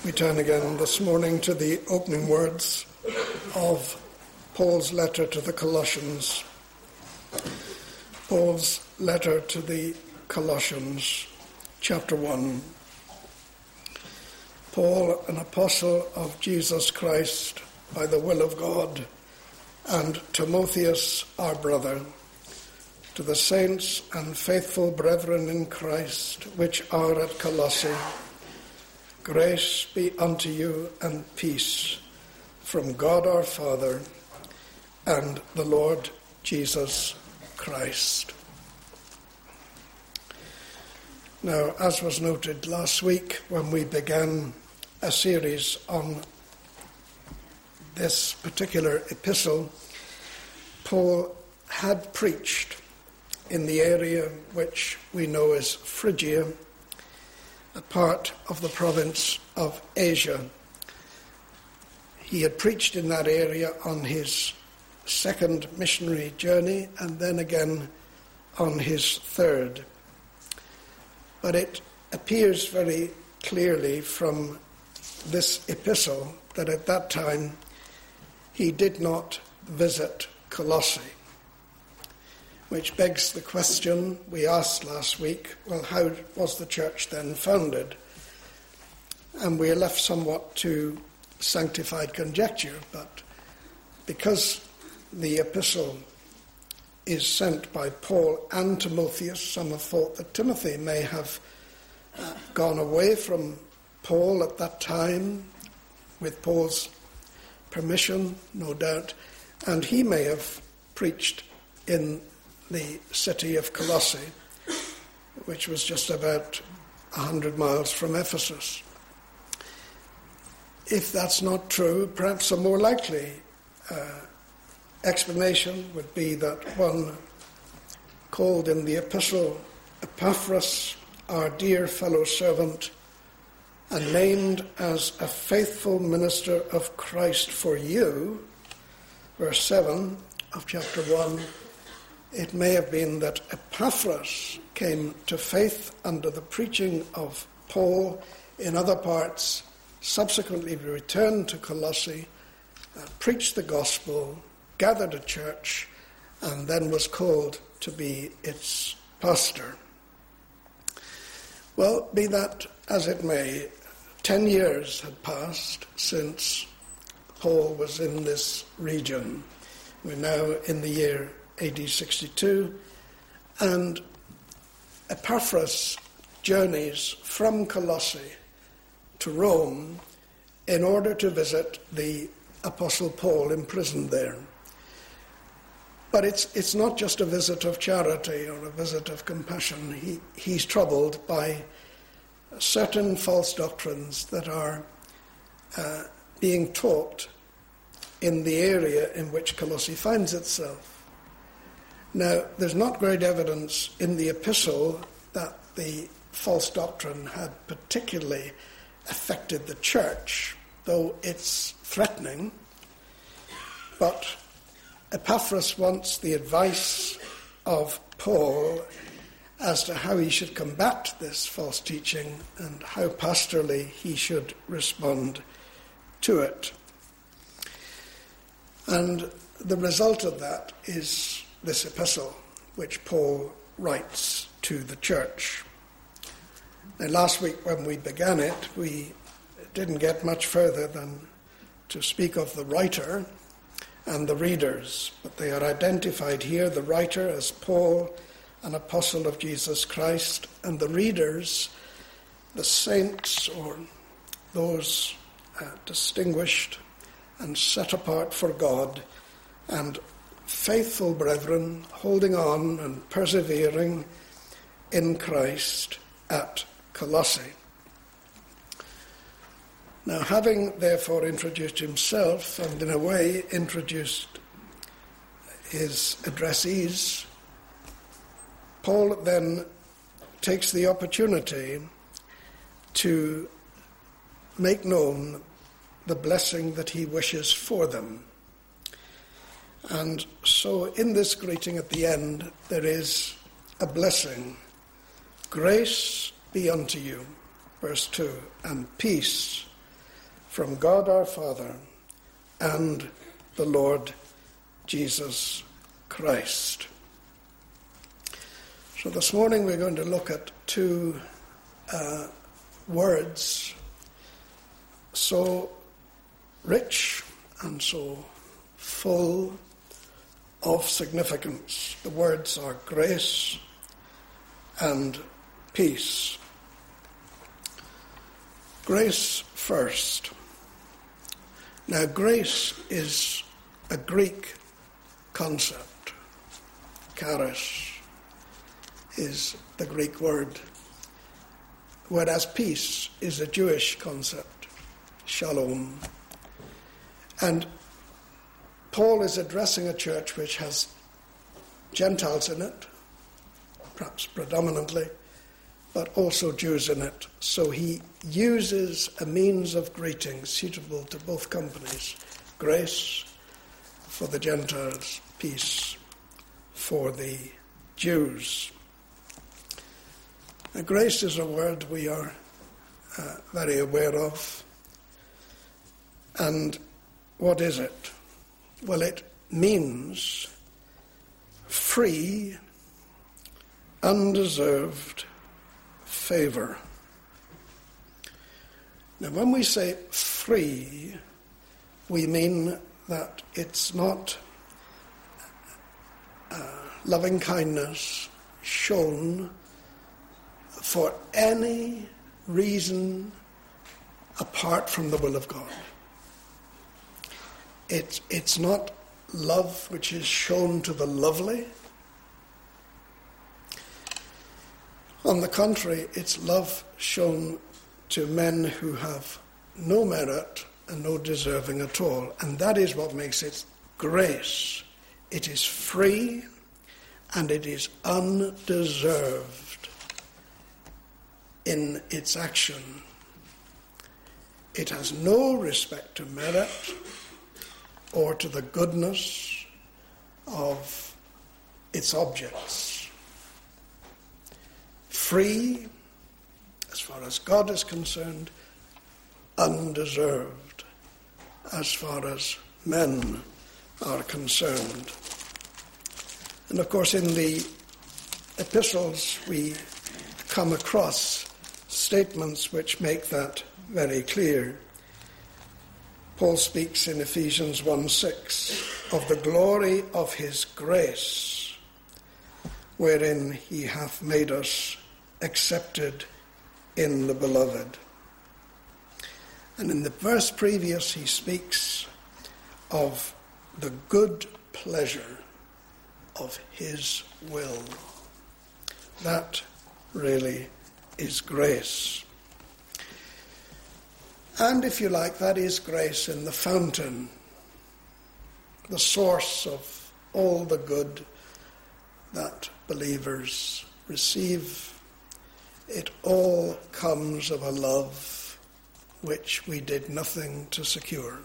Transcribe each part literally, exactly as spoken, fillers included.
We turn again this morning to the opening words of Paul's letter to the Colossians. Paul's letter to the Colossians, chapter one. Paul, an apostle of Jesus Christ by the will of God, and Timotheus, our brother, to the saints and faithful brethren in Christ which are at Colossae, grace be unto you and peace from God our Father and the Lord Jesus Christ. Now, as was noted last week when we began a series on this particular epistle, Paul had preached in the area which we know as Phrygia, a part of the province of Asia. He had preached in that area on his second missionary journey and then again on his third. But it appears very clearly from this epistle that at that time he did not visit Colossae, which begs the question we asked last week, well, how was the church then founded? And we are left somewhat to sanctified conjecture, but because the epistle is sent by Paul and Timotheus, some have thought that Timothy may have uh, gone away from Paul at that time, with Paul's permission, no doubt, and he may have preached in the city of Colossae, which was just about a hundred miles from Ephesus. If that's not true, perhaps a more likely uh, explanation would be that one called in the epistle Epaphras, our dear fellow servant, and named as a faithful minister of Christ for you, verse seven of chapter one, it may have been that Epaphras came to faith under the preaching of Paul in other parts, subsequently returned to Colossae, uh, preached the gospel, gathered a church, and then was called to be its pastor. Well, be that as it may, ten years had passed since Paul was in this region. We're now in the year A D sixty-two, and Epaphras journeys from Colossae to Rome in order to visit the Apostle Paul imprisoned there. But it's it's not just a visit of charity or a visit of compassion. He he's troubled by certain false doctrines that are uh, being taught in the area in which Colossae finds itself. Now, there's not great evidence in the epistle that the false doctrine had particularly affected the church, though it's threatening. But Epaphras wants the advice of Paul as to how he should combat this false teaching and how pastorally he should respond to it. And the result of that is this epistle, which Paul writes to the church. Now, last week when we began it, we didn't get much further than to speak of the writer and the readers, but they are identified here, the writer as Paul, an apostle of Jesus Christ, and the readers, the saints, or those uh, distinguished and set apart for God, and faithful brethren holding on and persevering in Christ at Colossae. Now, having therefore introduced himself and in a way introduced his addressees, Paul then takes the opportunity to make known the blessing that he wishes for them. And so in this greeting at the end, there is a blessing. Grace be unto you, verse two, and peace from God our Father and the Lord Jesus Christ. So this morning we're going to look at two uh, words so rich and so full of significance. The words are grace and peace. Grace first. Now, grace is a Greek concept. Charis is the Greek word, whereas peace is a Jewish concept, shalom. And Paul is addressing a church which has Gentiles in it, perhaps predominantly, but also Jews in it. So he uses a means of greeting suitable to both companies: grace for the Gentiles, peace for the Jews. Now, grace is a word we are uh, very aware of. And what is it? Well, it means free, undeserved favor. Now, when we say free, we mean that it's not uh, loving kindness shown for any reason apart from the will of God. It's, it's not love which is shown to the lovely. On the contrary, it's love shown to men who have no merit and no deserving at all. And that is what makes it grace. It is free and it is undeserved in its action. It has no respect to merit or to the goodness of its objects. Free, as far as God is concerned, undeserved, as far as men are concerned. And of course, in the epistles, we come across statements which make that very clear. Paul speaks in Ephesians one six of the glory of his grace, wherein he hath made us accepted in the beloved. And in the verse previous, he speaks of the good pleasure of his will. That really is grace. And if you like, that is grace in the fountain, the source of all the good that believers receive. It all comes of a love which we did nothing to secure.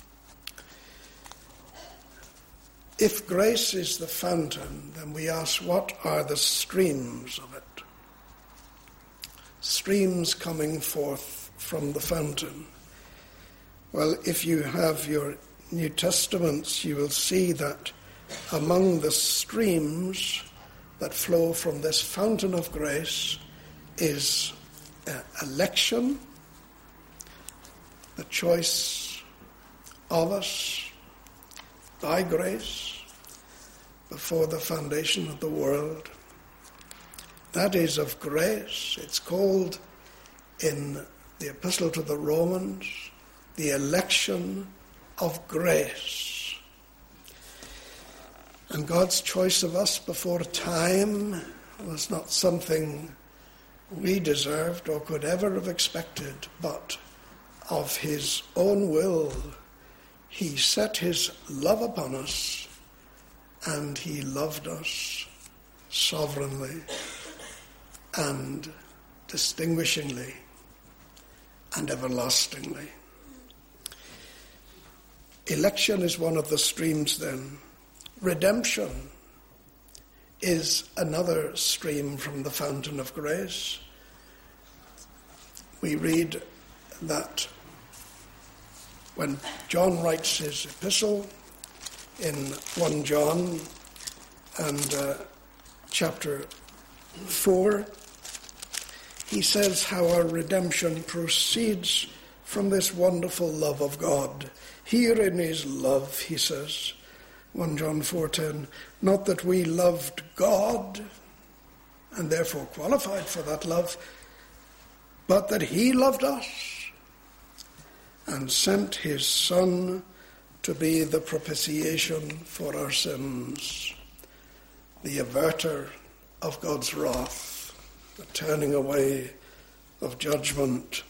If grace is the fountain, then we ask, what are the streams of it? Streams coming forth from the fountain. Well, if you have your New Testaments, you will see that among the streams that flow from this fountain of grace is uh, election, the choice of us by grace before the foundation of the world. That is of grace. It's called in the Epistle to the Romans the election of grace. And God's choice of us before time was not something we deserved or could ever have expected, but of his own will, he set his love upon us, and he loved us sovereignly and distinguishingly and everlastingly. Election is one of the streams then. Redemption is another stream from the fountain of grace. We read that when John writes his epistle in First John and uh, chapter four, he says how our redemption proceeds from this wonderful love of God. Herein is love, he says, First John four ten, not that we loved God and therefore qualified for that love, but that he loved us and sent his Son to be the propitiation for our sins, the averter of God's wrath, the turning away of judgment.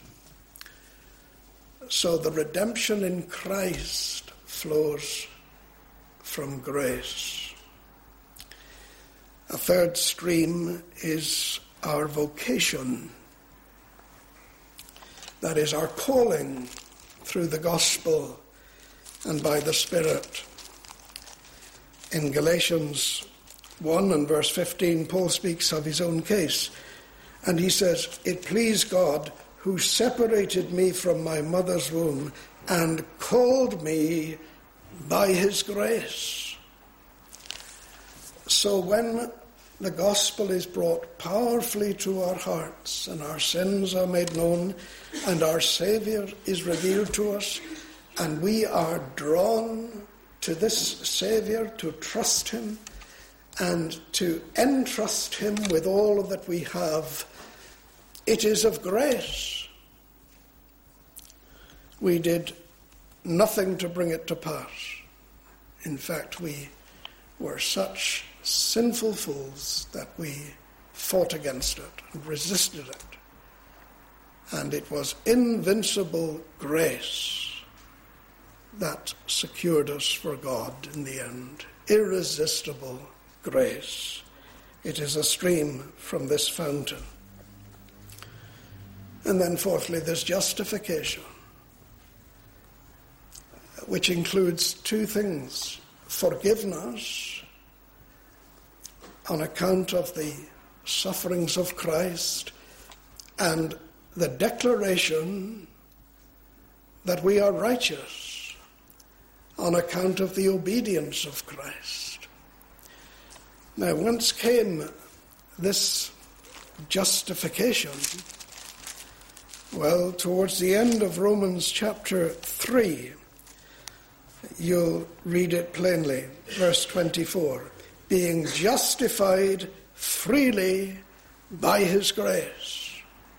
So the redemption in Christ flows from grace. A third stream is our vocation. That is our calling through the gospel and by the Spirit. In Galatians one and verse fifteen, Paul speaks of his own case, and he says, "It pleased God who separated me from my mother's womb and called me by his grace." So when the gospel is brought powerfully to our hearts and our sins are made known and our Saviour is revealed to us and we are drawn to this Saviour to trust him and to entrust him with all that we have, it is of grace. We did nothing to bring it to pass. In fact, we were such sinful fools that we fought against it and resisted it. And it was invincible grace that secured us for God in the end. Irresistible grace. It is a stream from this fountain. And then fourthly, there's justification, which includes two things: forgiveness on account of the sufferings of Christ, and the declaration that we are righteous on account of the obedience of Christ. Now, whence came this justification? Well, towards the end of Romans chapter three, you'll read it plainly, verse twenty-four. Being justified freely by his grace.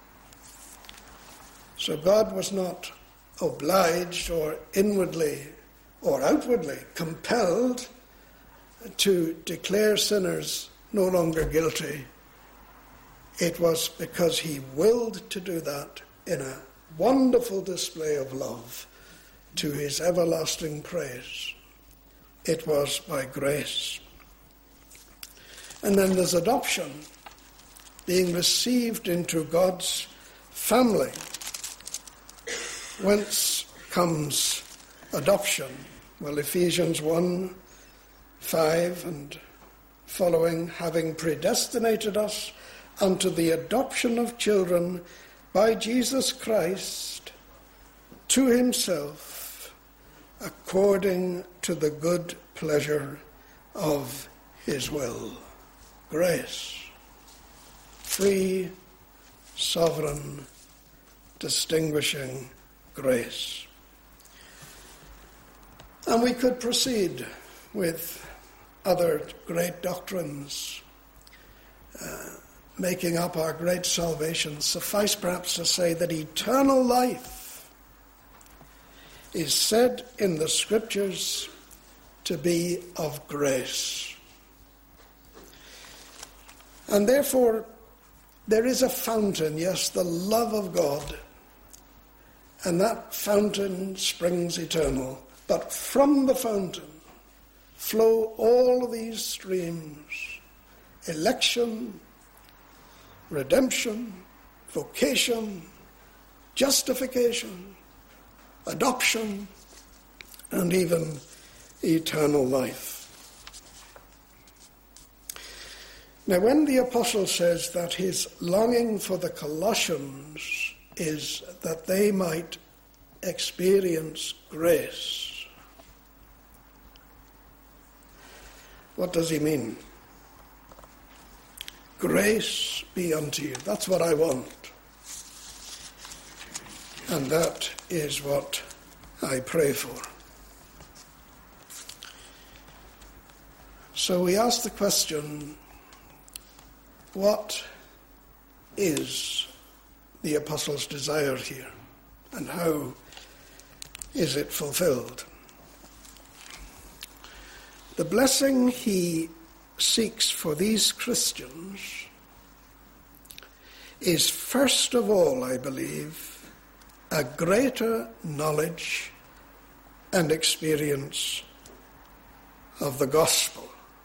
So God was not obliged or inwardly or outwardly compelled to declare sinners no longer guilty. It was because he willed to do that in a wonderful display of love to his everlasting praise. It was by grace. And then there's adoption, being received into God's family. Whence comes adoption? Well, Ephesians one, five and following, having predestinated us unto the adoption of children by Jesus Christ to himself, according to the good pleasure of his will. Grace, free, sovereign, distinguishing grace. And we could proceed with other great doctrines, uh, making up our great salvation. Suffice perhaps to say that eternal life is said in the Scriptures to be of grace. And therefore, there is a fountain, yes, the love of God, and that fountain springs eternal. But from the fountain flow all these streams: election, redemption, vocation, justification, adoption, and even eternal life. Now, when the apostle says that his longing for the Colossians is that they might experience grace. What does he mean? Grace be unto you. That's what I want. And that is what I pray for. So we ask the question, what is the apostle's desire here? And how is it fulfilled? The blessing he seeks for these Christians is first of all, I believe, a greater knowledge and experience of the gospel.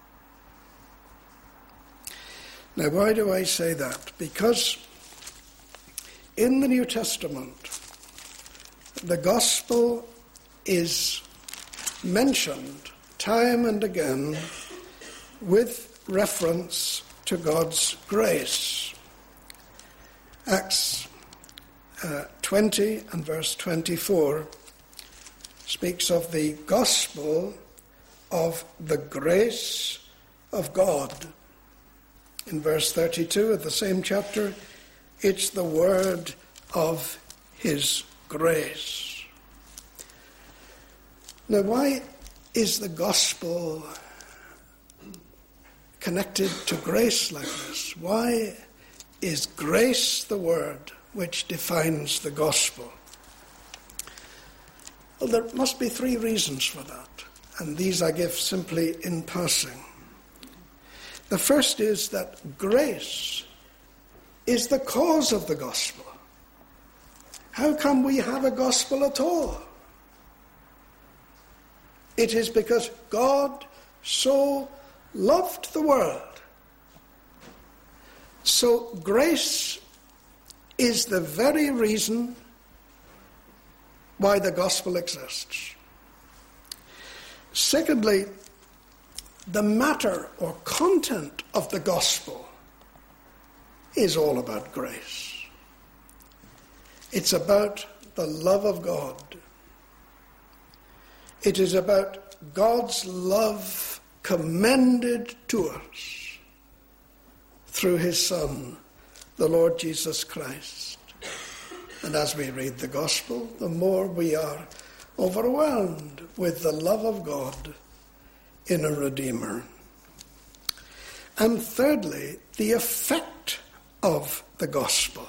Now, why do I say that? Because in the New Testament, the gospel is mentioned time and again with reference to God's grace. Acts uh, twenty and verse twenty-four speaks of the gospel of the grace of God. In verse thirty-two of the same chapter, it's the word of his grace. Now, why is the gospel connected to grace like this? Why is grace the word which defines the gospel? Well, there must be three reasons for that, and these I give simply in passing. The first is that grace is the cause of the gospel. How come we have a gospel at all? It is because God so loved the world. So grace is the very reason why the gospel exists. Secondly, the matter or content of the gospel is all about grace. It's about the love of God. It is about God's love commended to us through his Son, the Lord Jesus Christ. And as we read the gospel, the more we are overwhelmed with the love of God in a Redeemer. And thirdly, the effect of the gospel.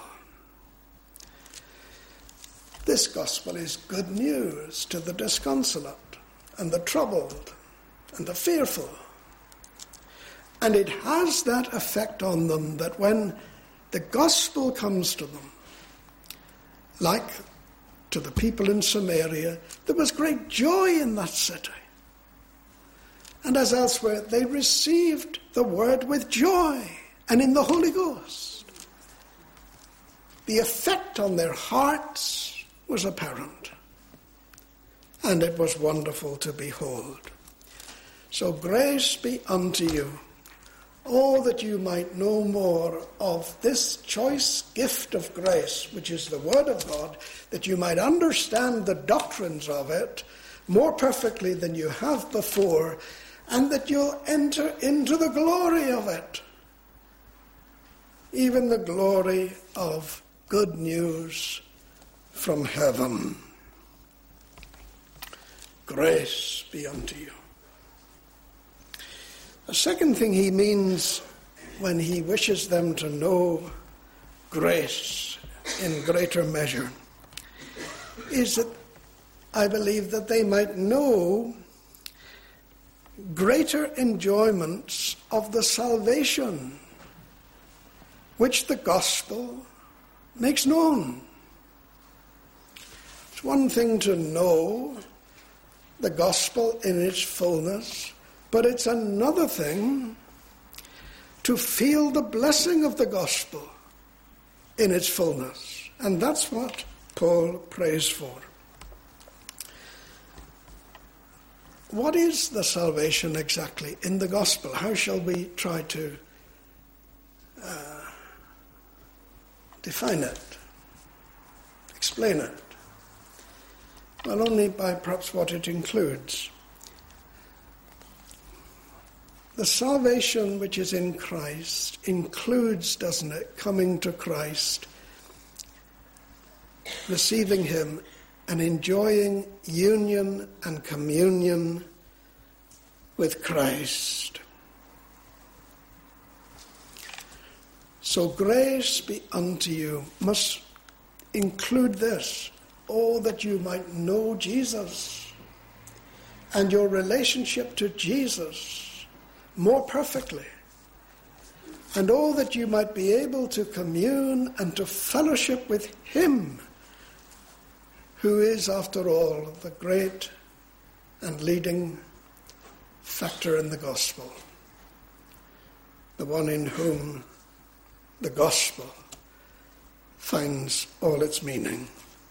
This gospel is good news to the disconsolate and the troubled and the fearful. And it has that effect on them that when the gospel comes to them, like to the people in Samaria, there was great joy in that city. And as elsewhere, they received the word with joy and in the Holy Ghost. The effect on their hearts was apparent, and it was wonderful to behold. So grace be unto you, oh, that you might know more of this choice gift of grace, which is the Word of God, that you might understand the doctrines of it more perfectly than you have before, and that you'll enter into the glory of it, even the glory of good news from heaven. Grace be unto you. The second thing he means when he wishes them to know grace in greater measure is that I believe that they might know greater enjoyments of the salvation which the gospel makes known. It's one thing to know the gospel in its fullness, but it's another thing to feel the blessing of the gospel in its fullness. And that's what Paul prays for. What is the salvation exactly in the gospel? How shall we try to uh, define it, explain it? Well, only by perhaps what it includes. The salvation which is in Christ includes, doesn't it, coming to Christ, receiving him, and enjoying union and communion with Christ. So grace be unto you must include this, oh, that you might know Jesus and your relationship to Jesus more perfectly. And oh, that you might be able to commune and to fellowship with him, who is, after all, the great and leading factor in the gospel, the one in whom the gospel finds all its meaning.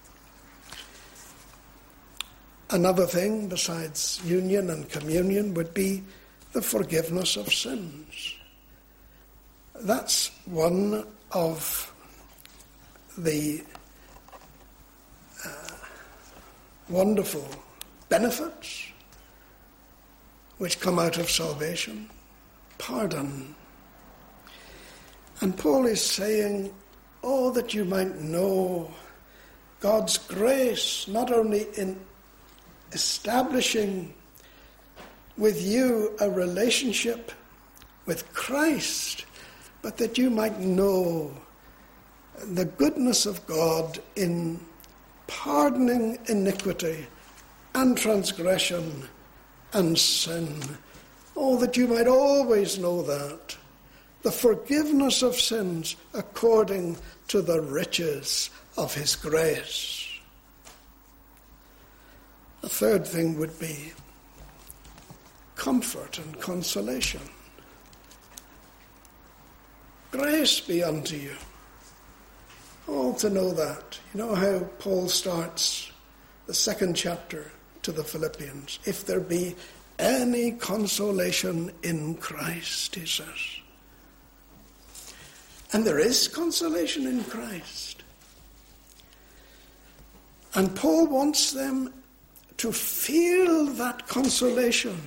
Another thing besides union and communion would be the forgiveness of sins. That's one of the uh, wonderful benefits which come out of salvation. Pardon. And Paul is saying, oh, that you might know God's grace, not only in establishing with you a relationship with Christ, but that you might know the goodness of God in pardoning iniquity and transgression and sin. Oh, that you might always know that. The forgiveness of sins according to the riches of his grace. A third thing would be comfort and consolation. Grace be unto you. Oh, to know that. You know how Paul starts the second chapter to the Philippians. If there be any consolation in Christ, he says. And there is consolation in Christ. And Paul wants them to feel that consolation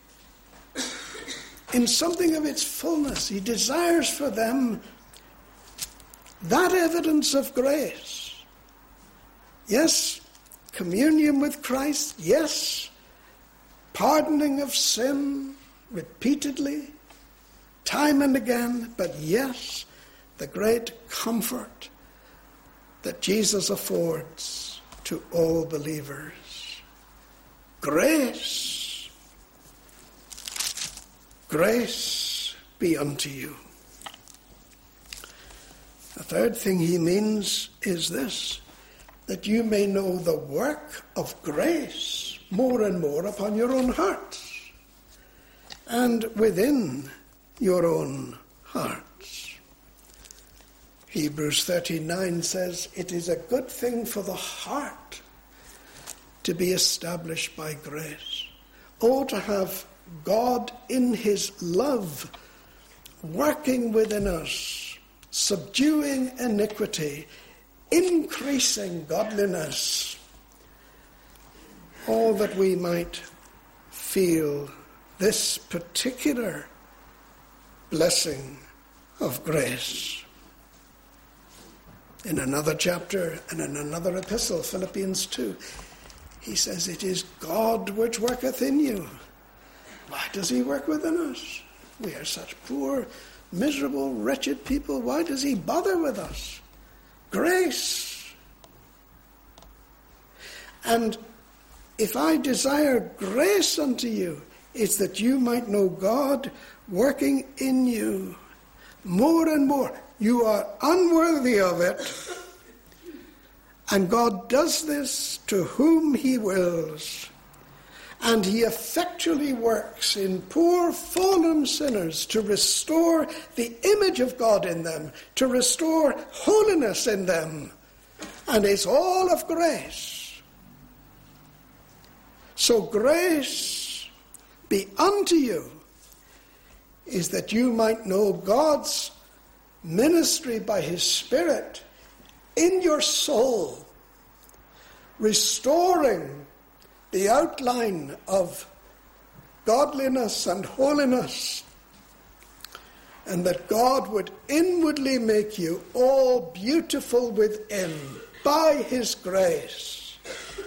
in something of its fullness. He desires for them that evidence of grace. Yes, communion with Christ. Yes, pardoning of sin repeatedly, time and again. But yes, the great comfort that Jesus affords to all believers. Grace, grace be unto you. The third thing he means is this, that you may know the work of grace more and more upon your own hearts and within your own hearts. Hebrews thirteen nine says, it is a good thing for the heart to be established by grace. Oh, to have God in his love working within us, subduing iniquity, increasing godliness. Oh, that we might feel this particular blessing of grace. In another chapter and in another epistle, Philippians two, he says, it is God which worketh in you. Why does he work within us? We are such poor, miserable, wretched people. Why does he bother with us? Grace. And if I desire grace unto you, it's that you might know God working in you more and more. You are unworthy of it. And God does this to whom he wills. And he effectually works in poor fallen sinners to restore the image of God in them, to restore holiness in them. And it's all of grace. So grace be unto you is that you might know God's ministry by his Spirit in your soul, restoring the outline of godliness and holiness, and that God would inwardly make you all beautiful within by his grace.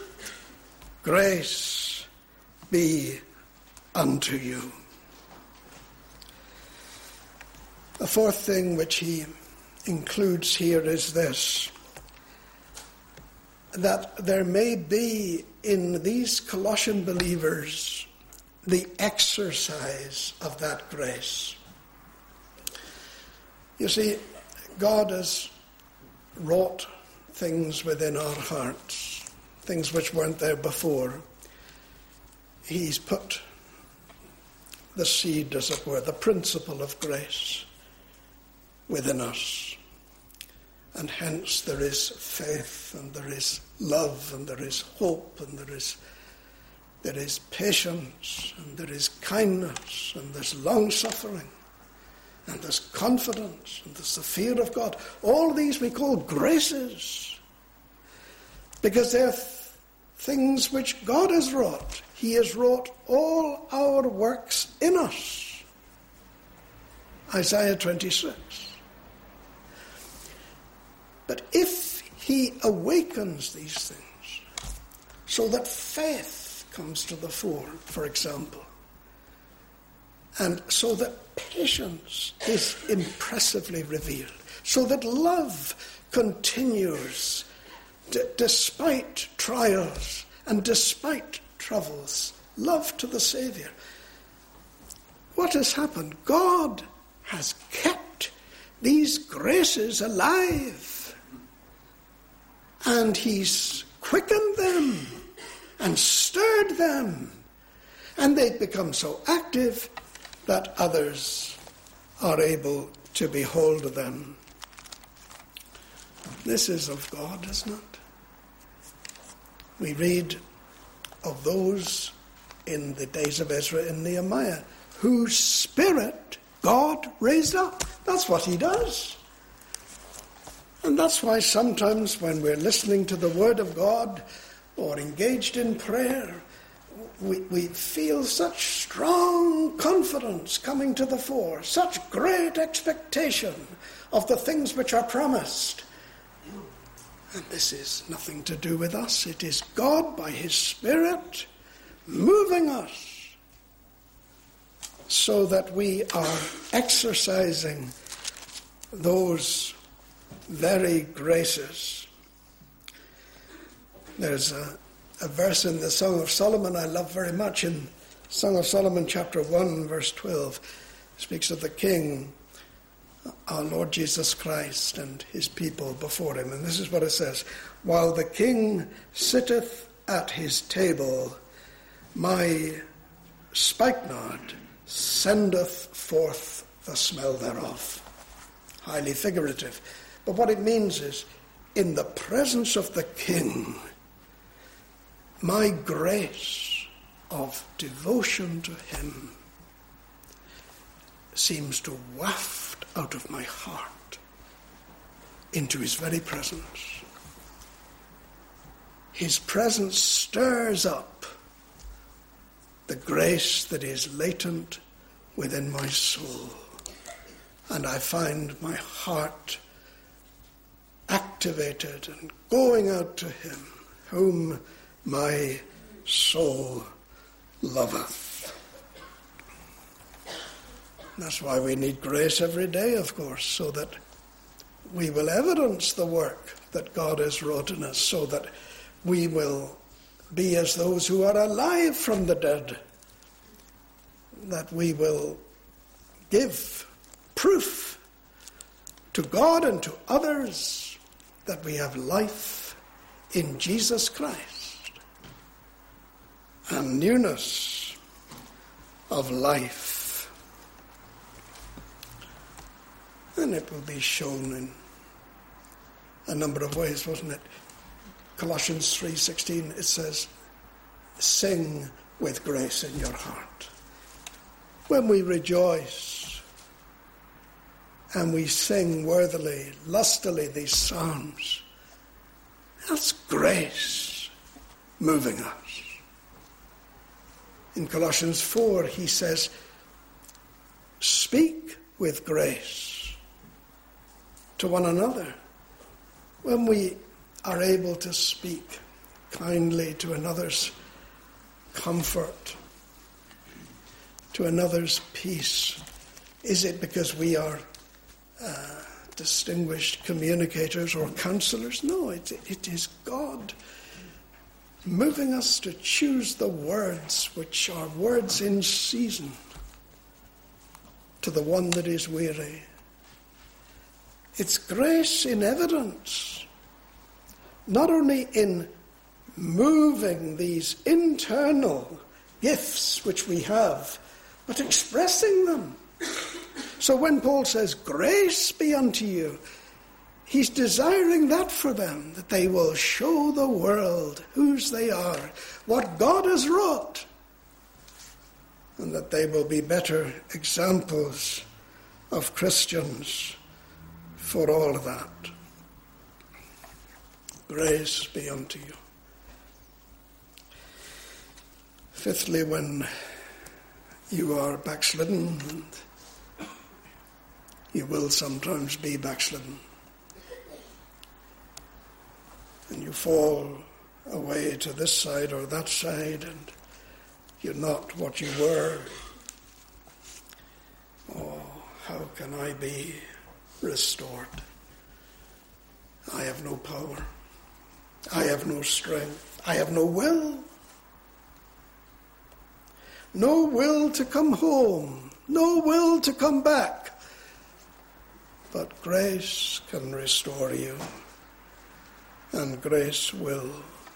Grace be unto you. The fourth thing which he includes here is this, that there may be in these Colossian believers the exercise of that grace. You see, God has wrought things within our hearts, things which weren't there before. He's put the seed, as it were, the principle of grace within us. And hence there is faith, and there is love, and there is hope, and there is there is patience, and there is kindness, and there's long-suffering, and there's confidence, and there's the fear of God. All these we call graces, because they're th- things which God has wrought. He has wrought all our works in us. Isaiah twenty-six. But if he awakens these things so that faith comes to the fore, for example, and so that patience is impressively revealed, so that love continues d- despite trials and despite troubles, love to the Saviour. What has happened? God has kept these graces alive. And he's quickened them and stirred them. And they've become so active that others are able to behold them. This is of God, isn't it? We read of those in the days of Ezra and Nehemiah whose spirit God raised up. That's what he does. And that's why sometimes when we're listening to the Word of God or engaged in prayer, we, we feel such strong confidence coming to the fore, such great expectation of the things which are promised. And this is nothing to do with us. It is God by his Spirit moving us so that we are exercising those very graces. There's a, a verse in the Song of Solomon I love very much. In Song of Solomon chapter one verse twelve, it speaks of the King, our Lord Jesus Christ, and his people before him. And this is what it says: while the King sitteth at his table, my spikenard sendeth forth the smell thereof. Highly figurative. But what it means is, in the presence of the King, my grace of devotion to him seems to waft out of my heart into his very presence. His presence stirs up the grace that is latent within my soul, and I find my heart activated and going out to him, whom my soul loveth. That's why we need grace every day, of course, so that we will evidence the work that God has wrought in us, so that we will be as those who are alive from the dead, that we will give proof to God and to others that we have life in Jesus Christ and newness of life. And it will be shown in a number of ways, wasn't it? Colossians three sixteen, it says, sing with grace in your heart. When we rejoice and we sing worthily, lustily these psalms, that's grace moving us. In Colossians four, he says, speak with grace to one another. When we are able to speak kindly to another's comfort, to another's peace, is it because we are uh, distinguished communicators or counselors? No, it, it is God moving us to choose the words which are words in season to the one that is weary. It's grace in evidence, not only in moving these internal gifts which we have, but expressing them. So when Paul says, grace be unto you, he's desiring that for them, that they will show the world whose they are, what God has wrought, and that they will be better examples of Christians for all of that. Grace be unto you. Fifthly, when you are backslidden, and you will sometimes be backslidden, and you fall away to this side or that side, and you're not what you were. Oh, how can I be restored? I have no power. I have no strength. I have no will. No will to come home. No will to come back. But grace can restore you. And grace will.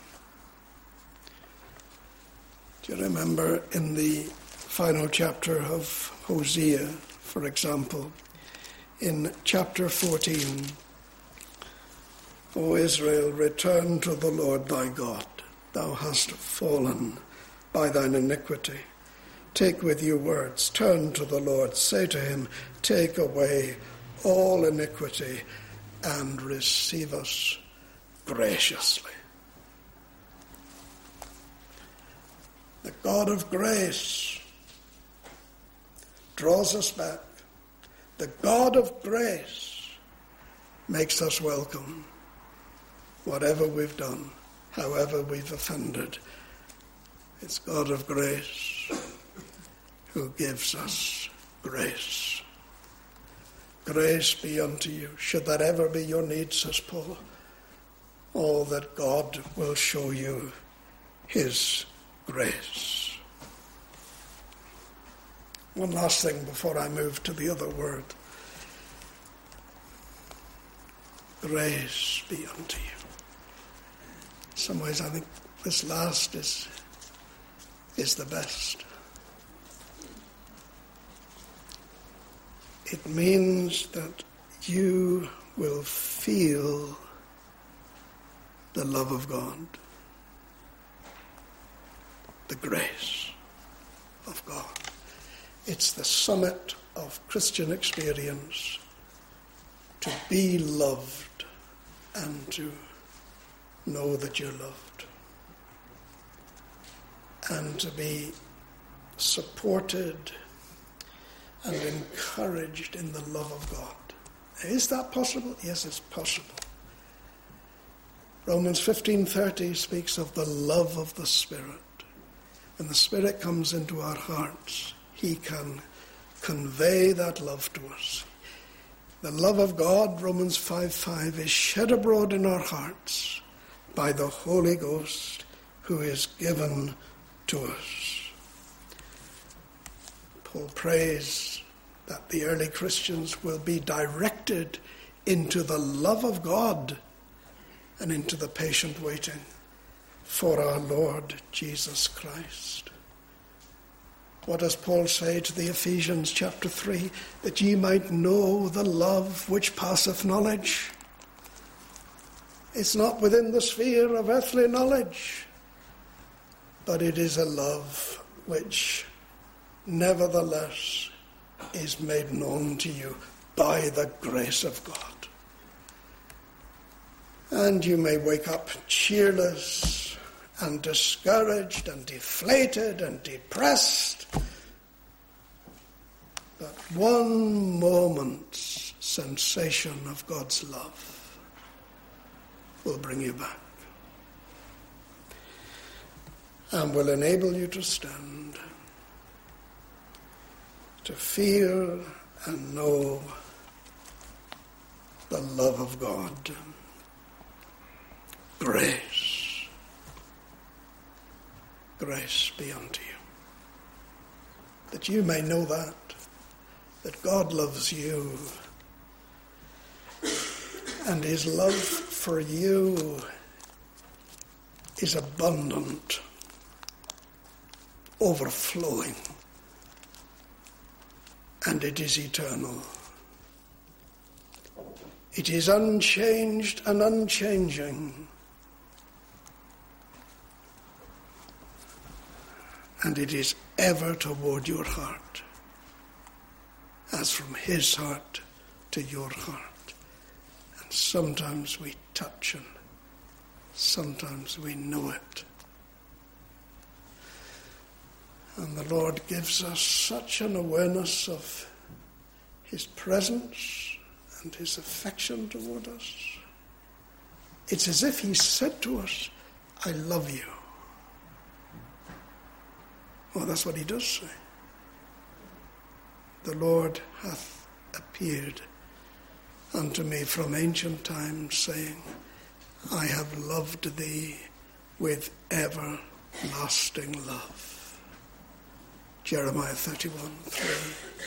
Do you remember in the final chapter of Hosea, for example, in chapter fourteen, O Israel, return to the Lord thy God. Thou hast fallen by thine iniquity. Take with you words. Turn to the Lord. Say to him, take away all iniquity and receive us graciously. The God of grace draws us back. The God of grace makes us welcome. Whatever we've done, however we've offended, it's God of grace who gives us grace. Grace be unto you. Should that ever be your need, says Paul, all that God will show you his grace. One last thing before I move to the other word. Grace be unto you. In some ways, I think this last is, is the best. It means that you will feel the love of God, the grace of God. It's the summit of Christian experience to be loved and to know that you're loved, and to be supported and encouraged in the love of God. Is that possible? Yes, it's possible. Romans fifteen thirty speaks of the love of the Spirit. When the Spirit comes into our hearts, he can convey that love to us. The love of God, Romans five five, is shed abroad in our hearts by the Holy Ghost who is given to us. Paul prays that the early Christians will be directed into the love of God and into the patient waiting for our Lord Jesus Christ. What does Paul say to the Ephesians chapter three? That ye might know the love which passeth knowledge. It's not within the sphere of earthly knowledge, but it is a love which nevertheless is made known to you by the grace of God. And you may wake up cheerless and discouraged and deflated and depressed. But one moment's sensation of God's love will bring you back and will enable you to stand, to feel and know the love of God. Grace. Grace be unto you. That you may know that, that God loves you, and his love for you is abundant, overflowing, and it is eternal. It is unchanged and unchanging, and it is ever toward your heart, as from his heart to your heart. And sometimes we touch and sometimes we know it. And the Lord gives us such an awareness of his presence and his affection toward us. It's as if he said to us, I love you. Well, that's what he does say. The Lord hath appeared unto me from ancient times, saying, I have loved thee with everlasting love. Jeremiah thirty-one three.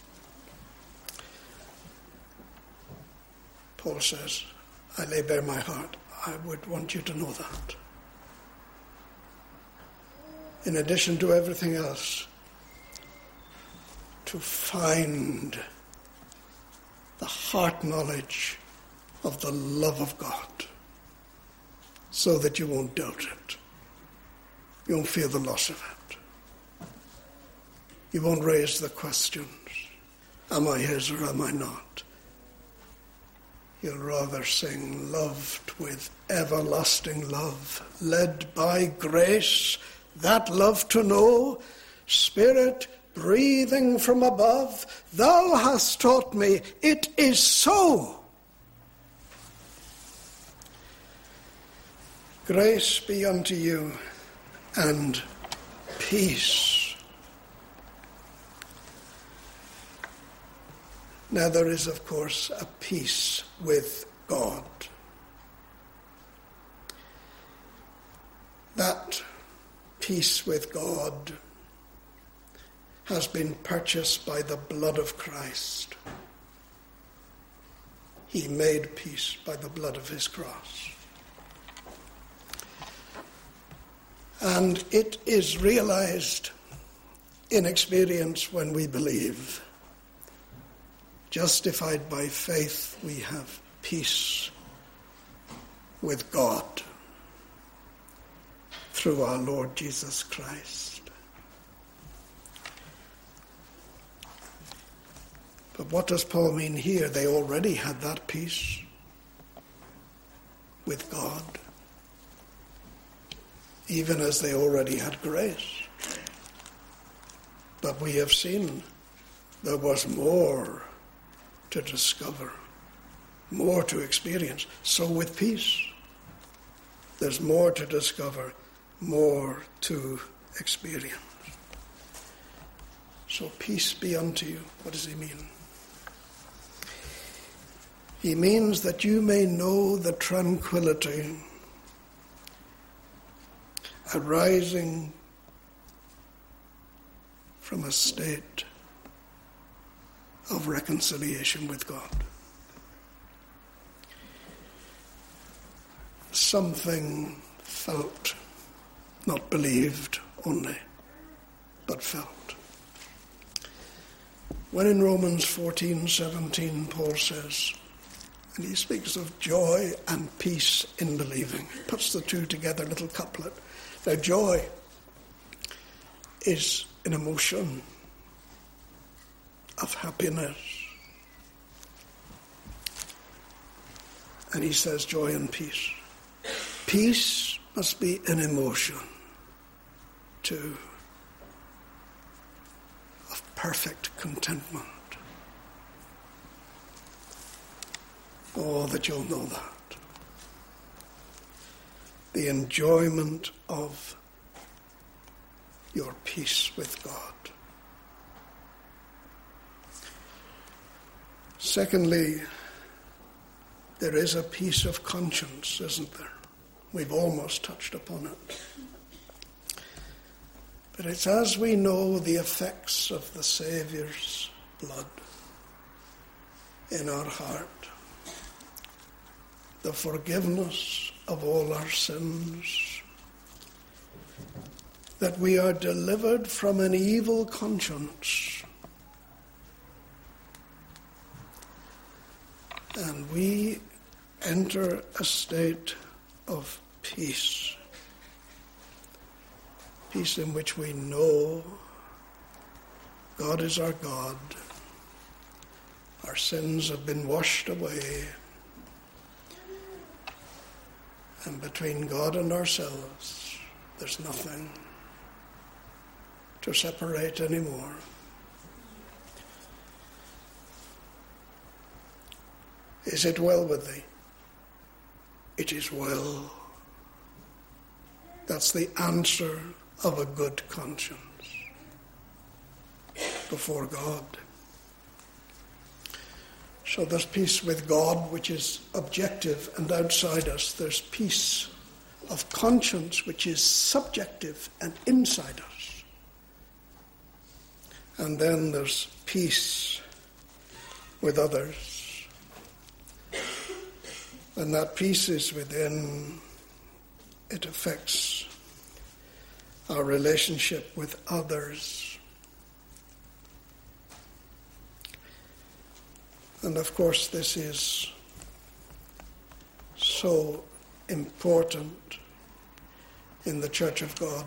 Paul says, I lay bare my heart. I would want you to know that. In addition to everything else, to find the heart knowledge of the love of God so that you won't doubt it. You won't fear the loss of it. You won't raise the questions, am I his or am I not? You'll rather sing, loved with everlasting love, led by grace, that love to know, Spirit breathing from above, thou hast taught me, it is so. Grace be unto you and peace. Now there is, of course, a peace with God. That peace with God has been purchased by the blood of Christ. He made peace by the blood of his cross. And it is realized in experience when we believe. Justified by faith, we have peace with God through our Lord Jesus Christ. But what does Paul mean here? They already had that peace with God, even as they already had grace. But we have seen there was more to discover, more to experience. So with peace, there's more to discover, more to experience. So peace be unto you. What does he mean? He means that you may know the tranquility arising from a state of reconciliation with God. Something felt, not believed only, but felt. When in Romans fourteen seventeen, Paul says, and he speaks of joy and peace in believing. He puts the two together, little couplet. Now, joy is an emotion of happiness. And he says joy and peace. Peace must be an emotion too of perfect contentment. Oh, that you'll know that. The enjoyment of your peace with God. Secondly, there is a peace of conscience, isn't there? We've almost touched upon it. But it's as we know the effects of the Saviour's blood in our heart, the forgiveness of all our sins, that we are delivered from an evil conscience, and we enter a state of peace. Peace in which we know God is our God. Our sins have been washed away. And between God and ourselves, there's nothing to separate anymore. Is it well with thee? It is well. That's the answer of a good conscience before God. So there's peace with God, which is objective and outside us. There's peace of conscience, which is subjective and inside us. And then there's peace with others. And that peace is within. It affects our relationship with others. And of course, this is so important in the Church of God.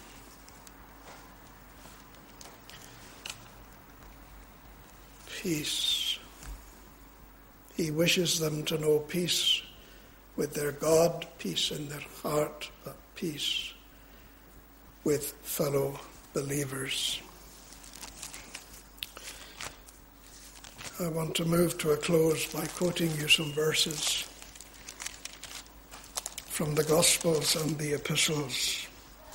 Peace. He wishes them to know peace with their God, peace in their heart, but peace with fellow believers. I want to move to a close by quoting you some verses from the Gospels and the Epistles.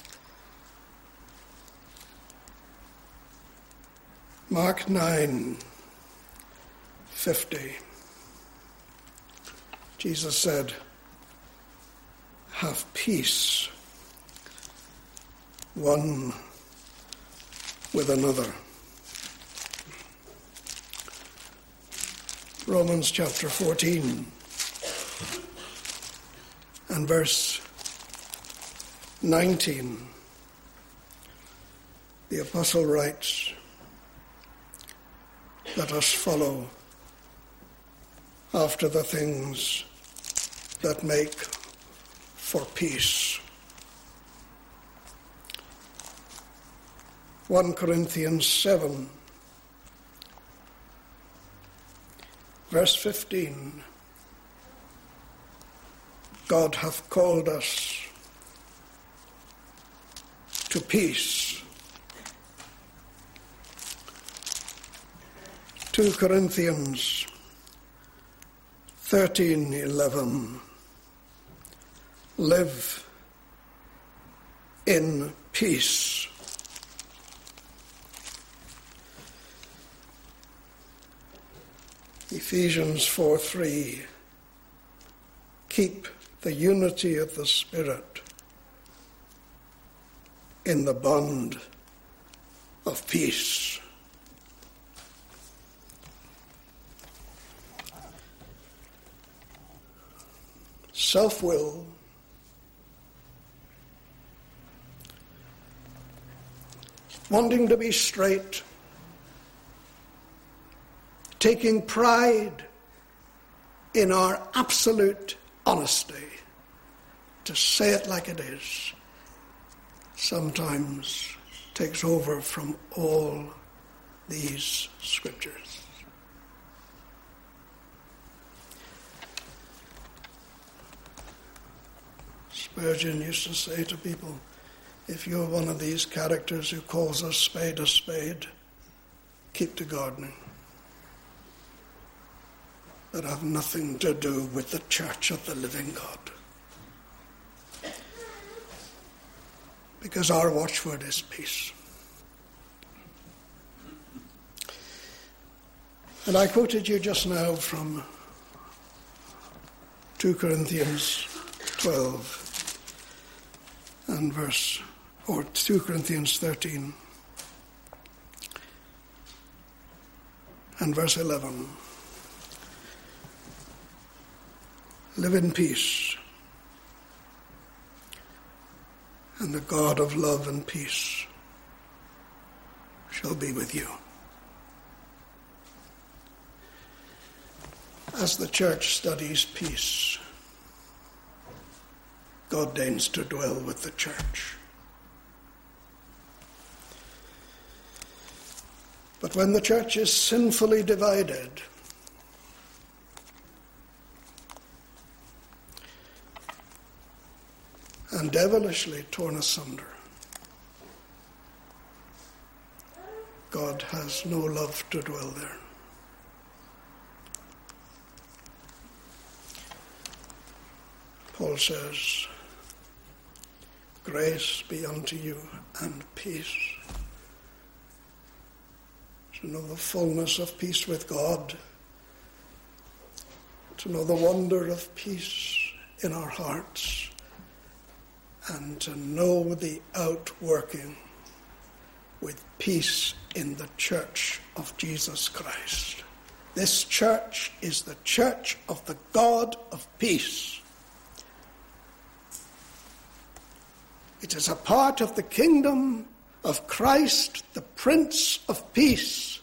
Mark nine fifty. Jesus said, "Have peace one with another." Romans chapter fourteen and verse nineteen. The apostle writes, "Let us follow after the things that make for peace." First Corinthians seven, verse fifteen. God hath called us to peace. Second Corinthians thirteen eleven. Live in peace. Ephesians four three. Keep the unity of the Spirit in the bond of peace. Self-will, wanting to be straight, taking pride in our absolute honesty, to say it like it is, sometimes takes over from all these scriptures. Spurgeon used to say to people, if you're one of these characters who calls a spade a spade, keep to gardening. That have nothing to do with the church of the living God. Because our watchword is peace. And I quoted you just now from two Corinthians twelve and verse, or two Corinthians thirteen and verse eleven. Live in peace, and the God of love and peace shall be with you. As the church studies peace, God deigns to dwell with the church. But when the church is sinfully divided, and devilishly torn asunder, God has no love to dwell there. Paul says, grace be unto you and peace. To know the fullness of peace with God, to know the wonder of peace in our hearts, and to know the outworking with peace in the church of Jesus Christ. This church is the church of the God of peace. It is a part of the kingdom of Christ, the Prince of Peace.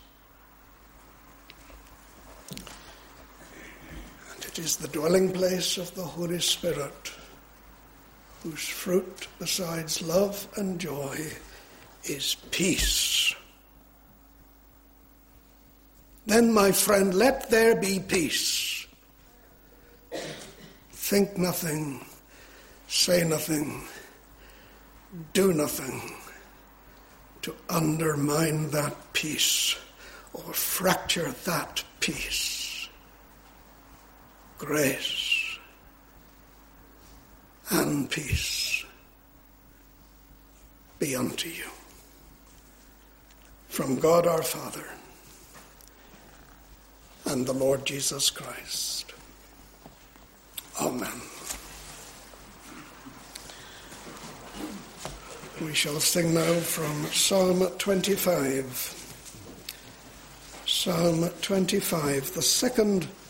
And it is the dwelling place of the Holy Spirit, whose fruit, besides love and joy, is peace. Then, my friend, let there be peace. Think nothing, say nothing, do nothing to undermine that peace or fracture that peace. Grace and peace be unto you from God our Father and the Lord Jesus Christ. Amen. We shall sing now from Psalm twenty-five. Psalm twenty-five, the second